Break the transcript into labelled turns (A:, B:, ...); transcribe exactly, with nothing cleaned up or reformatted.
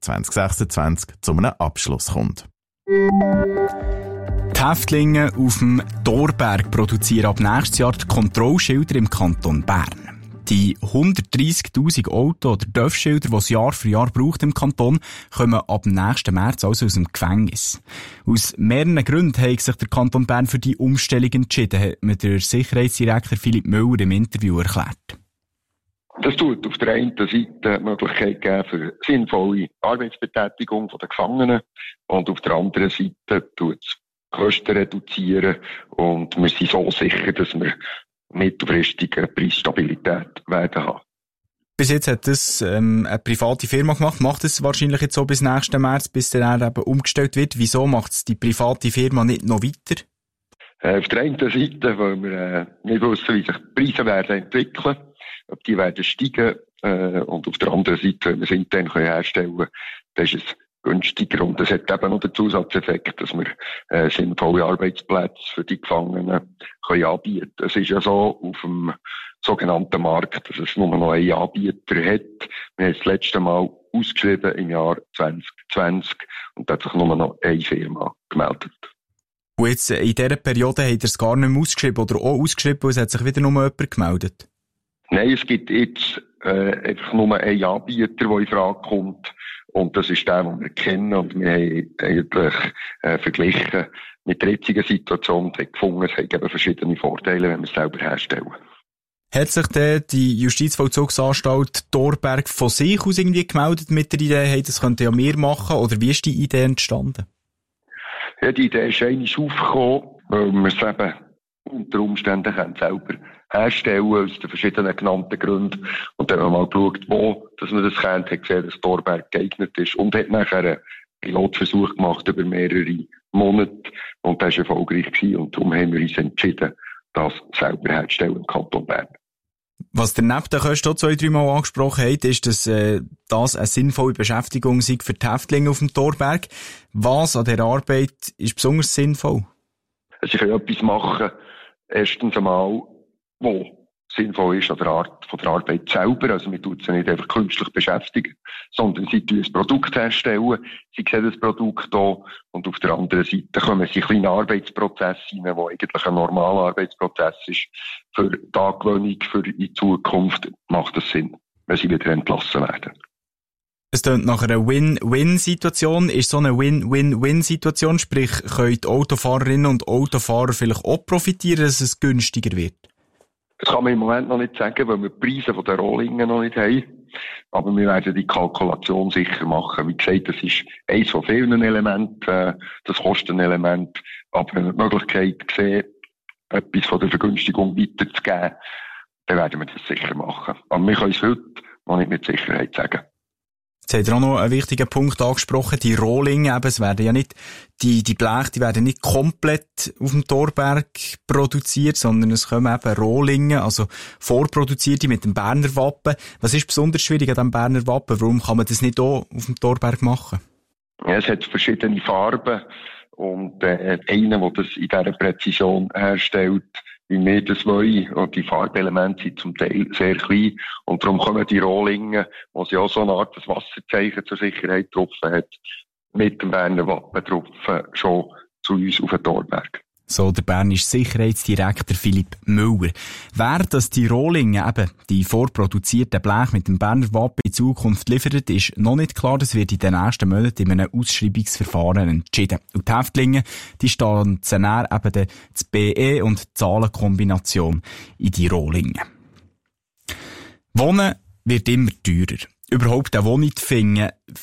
A: zwanzig sechsundzwanzig zu einem Abschluss kommt.
B: Die Häftlinge auf dem Thorberg produzieren ab nächstes Jahr die Kontrollschilder im Kanton Bern. Die hundertdreissigtausend Auto- oder T Ö F-Schilder, die es Jahr für Jahr braucht im Kanton, kommen ab nächsten März also aus dem Gefängnis. Aus mehreren Gründen hat sich der Kanton Bern für die Umstellung entschieden, hat mir der Sicherheitsdirektor Philipp Müller im Interview erklärt.
C: Das tut auf der einen Seite die Möglichkeit geben für sinnvolle Arbeitsbetätigung der Gefangenen und auf der anderen Seite tut es Kosten reduzieren und wir sind so sicher, dass wir mittelfristige Preisstabilität werden haben.
B: Bis jetzt hat das ähm, eine private Firma gemacht, macht es wahrscheinlich jetzt so bis nächsten März, bis dann eben umgestellt wird. Wieso macht es die private Firma nicht noch weiter?
C: Äh, auf der einen Seite, weil wir äh, nicht wissen, wie sich die Preise werden entwickeln, ob die werden steigen, äh, und auf der anderen Seite, wenn wir es intern herstellen können, dann ist es günstiger. Und das hat eben noch den Zusatzeffekt, dass wir äh, sinnvolle Arbeitsplätze für die Gefangenen können anbieten. Es ist ja so auf dem sogenannten Markt, dass es nur noch einen Anbieter hat. Wir haben das letzte Mal ausgeschrieben im Jahr zwanzig zwanzig und da hat sich nur noch eine Firma gemeldet.
B: Und jetzt in dieser Periode hat er es gar nicht mehr ausgeschrieben oder auch ausgeschrieben, weil es hat sich wieder nur jemand gemeldet?
C: Nein, es gibt jetzt äh, einfach nur einen Anbieter, der in Frage kommt. Und das ist der, den wir kennen. Und wir haben eigentlich äh, verglichen mit der jetzigen Situation und haben gefunden, es hat eben verschiedene Vorteile, wenn wir es selber herstellen.
B: Hat sich denn die Justizvollzugsanstalt Thorberg von sich aus irgendwie gemeldet mit der Idee, hey, das könnte ja mehr machen? Oder wie ist die Idee entstanden?
C: Ja, die Idee ist eigentlich aufgekommen, weil wir es eben unter Umständen können selber herstellen, aus den verschiedenen genannten Gründen. Und dann haben wir mal geschaut, wo dass wir das können, hat gesehen, dass Thorberg geeignet ist und hat nachher einen Pilotversuch gemacht über mehrere Monate. Und das war erfolgreich gewesen. Und darum haben wir uns entschieden, das selber herzustellen im Kanton Bern.
B: Was der neben den Kosten zwei, drei Mal angesprochen hat, ist, dass äh, das eine sinnvolle Beschäftigung sei für die Häftlinge auf dem Thorberg. Was an dieser Arbeit ist besonders sinnvoll?
C: Sie können etwas machen, erstens einmal, wo sinnvoll ist an der Art von der Arbeit selber. Also wir tun sie nicht einfach künstlich beschäftigen, sondern sie tun ein Produkt herstellen. Sie sehen das Produkt hier und auf der anderen Seite kommen sie in kleine Arbeitsprozesse rein, der eigentlich ein normaler Arbeitsprozess ist. Für die Angewöhnung, für die Zukunft macht es Sinn, wenn sie wieder entlassen werden.
B: Es klingt nach einer Win-Win-Situation. Ist so eine Win-Win-Win-Situation? Sprich, können die Autofahrerinnen und Autofahrer vielleicht auch profitieren, dass es günstiger wird?
C: Das kann man im Moment noch nicht sagen, weil wir die Preise von den Rohlingen noch nicht haben. Aber wir werden die Kalkulation sicher machen. Wie gesagt, das ist eines von vielen Elementen, äh, das Kostenelement. Aber wenn wir die Möglichkeit sehen, etwas von der Vergünstigung weiterzugeben, dann werden wir das sicher machen. Aber wir können es heute noch nicht mit Sicherheit sagen.
B: Jetzt hat er auch noch einen wichtigen Punkt angesprochen, die Rohlinge, eben, es werden ja nicht, die, die Bleche, die werden nicht komplett auf dem Thorberg produziert, sondern es kommen eben Rohlinge, also vorproduzierte mit dem Berner Wappen. Was ist besonders schwierig an diesem Berner Wappen? Warum kann man das nicht auch auf dem Thorberg machen?
C: Ja, es hat verschiedene Farben und äh, einer, der das in dieser Präzision herstellt, wie wir das wollen. Und die Farbelemente sind zum Teil sehr klein. Und darum kommen die Rohlinge, wo sie auch so eine Art Wasserzeichen zur Sicherheit getroffen hat, mit dem Berner Wappen getroffen, schon zu uns auf den Thorberg.
B: So der bernische Sicherheitsdirektor Philipp Müller. Wer das die Rohlinge, eben die vorproduzierten Bleche mit dem Berner Wappen in Zukunft liefert, ist noch nicht klar. Das wird in den nächsten Monaten in einem Ausschreibungsverfahren entschieden. Und die Häftlinge, die stehen dann eben das B E und die Zahlenkombination in die Rohlinge. Wohnen wird immer teurer. Überhaupt eine Wohnung zu finden,